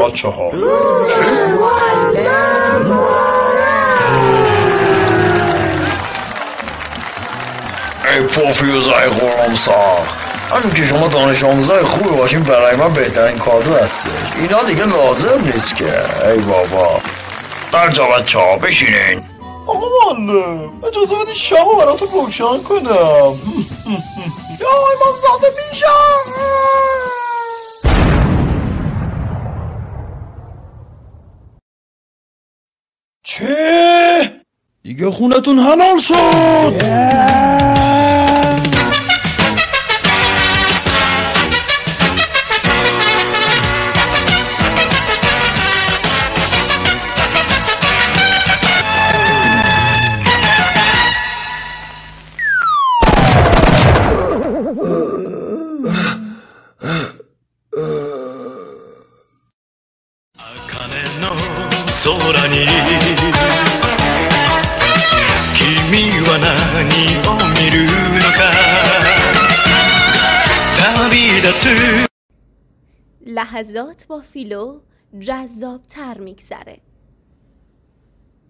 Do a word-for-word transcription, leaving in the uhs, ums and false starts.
بچه ها. ای پوفیوزای قرم ساخت، همین که شما دانش آموزای خوبی باشین برای من بهترین کادو هستش. اینا دیگه لازم نیست که. ای بابا. درجا بچه ها بشینین. آقا معلم اجازه بدین شامو براتون روشن کنم. یا امام زاده بیشم. چه؟ دیگه خونتون حلال شد. لحظات با فیلو جذاب تر میگذره.